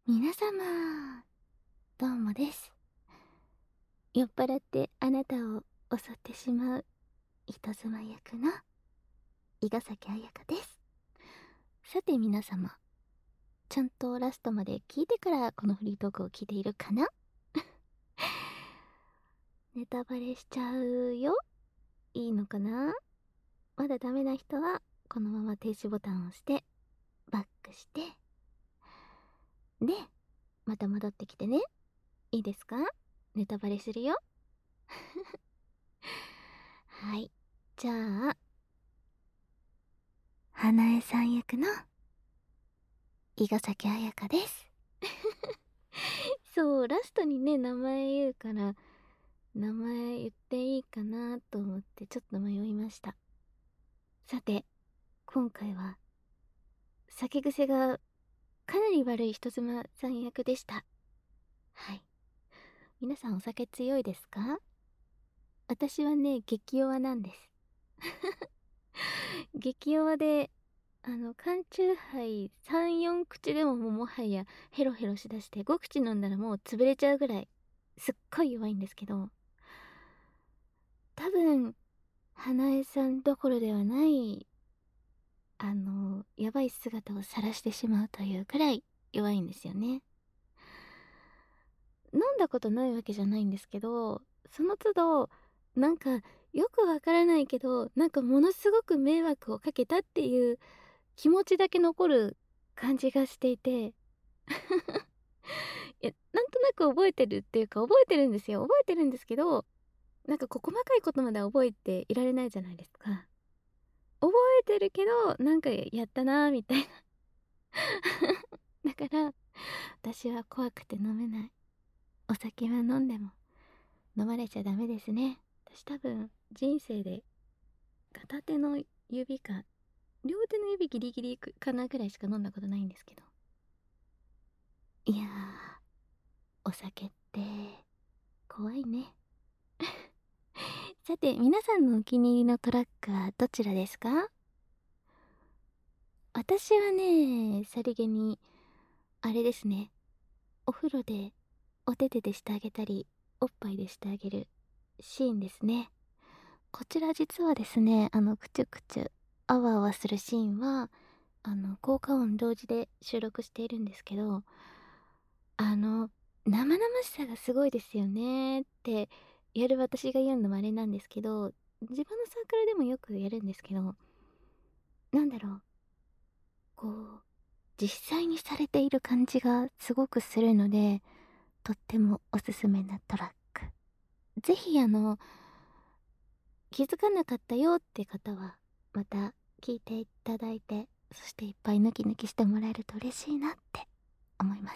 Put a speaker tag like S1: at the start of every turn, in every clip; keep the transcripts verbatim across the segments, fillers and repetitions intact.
S1: 皆様、どうもです。酔っ払ってあなたを襲ってしまう人妻役の伊賀崎彩香です。さて皆様、ちゃんとラストまで聞いてからこのフリートークを聞いているかな？ネタバレしちゃうよ。いいのかな？まだダメな人はこのまま停止ボタンを押してバックしてで、また戻ってきてね。いいですか？ネタバレするよ。はい、じゃあ花江さん役の伊賀崎彩香です。そう、ラストにね、名前言うから、名前言っていいかなと思ってちょっと迷いました。さて、今回は、酒癖がかなり悪い人妻さん役でした。はい。皆さんお酒強いですか？私はね、激弱なんです。激弱で、あの、缶チューハイさん、よん口でももうもはやヘロヘロしだしてご口飲んだらもう潰れちゃうぐらい、すっごい弱いんですけど、多分、花江さんどころではない、あの、やばい姿を晒してしまうというくらい弱いんですよね。飲んだことないわけじゃないんですけど、その都度、なんか、よくわからないけど、なんかものすごく迷惑をかけたっていう気持ちだけ残る感じがしていて、いや、なんとなく覚えてるっていうか、覚えてるんですよ。覚えてるんですけど、なんかこう細かいことまでは覚えていられないじゃないですか。覚えてるけど、なんかやったなーみたいな。だから、私は怖くて飲めない。お酒は飲んでも飲まれちゃダメですね。私多分人生で片手の指か両手の指ギリギリかなぐらいしか飲んだことないんですけど。いやー、お酒って怖いね。さて、皆さんのお気に入りのトラックはどちらですか？私はね、さりげに、あれですね。お風呂でお手手でしてあげたり、おっぱいでしてあげるシーンですね。こちら実はですね、あの、くちゅくちゅ、あわあわするシーンは、あの、効果音同時で収録しているんですけど、あの、生々しさがすごいですよねってやる私が言うのもあれなんですけど、自分のサークルでもよくやるんですけど、なんだろう、こう、実際にされている感じがすごくするので、とってもおすすめなトラック。ぜひあの、気づかなかったよって方は、また聞いていただいて、そしていっぱい抜き抜きしてもらえると嬉しいなって思います。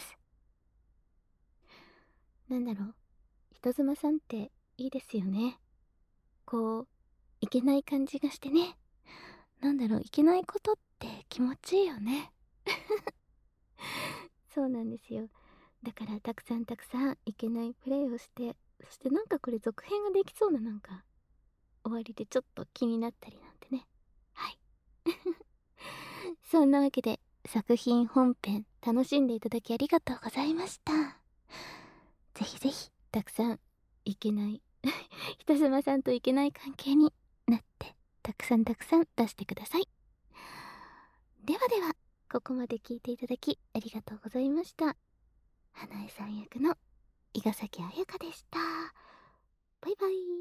S1: なんだろう、人妻さんっていいですよね。こう、いけない感じがしてね。なんだろう、いけないことって気持ちいいよね。そうなんですよ。だからたくさんたくさんいけないプレイをして、そしてなんかこれ続編ができそうな、なんか終わりでちょっと気になったりなんてね。はい。そんなわけで作品本編楽しんでいただきありがとうございました。ぜひぜひたくさんいけない人妻さんといけない関係になってたくさんたくさん出してください。ではでは、ここまで聞いていただきありがとうございました。花江さん役の伊賀崎彩香でした。バイバイ。